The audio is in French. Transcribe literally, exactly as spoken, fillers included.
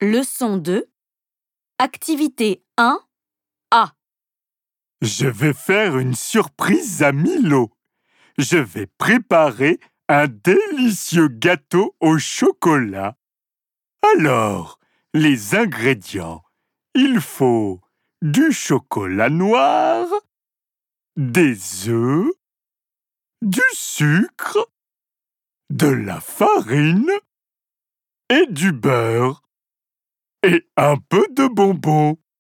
Leçon deux. Activité un A. Je vais faire une surprise à Milo. Je vais préparer un délicieux gâteau au chocolat. Alors, les ingrédients. Il faut du chocolat noir, des œufs, du sucre, de la farine et du beurre et un peu de bonbons.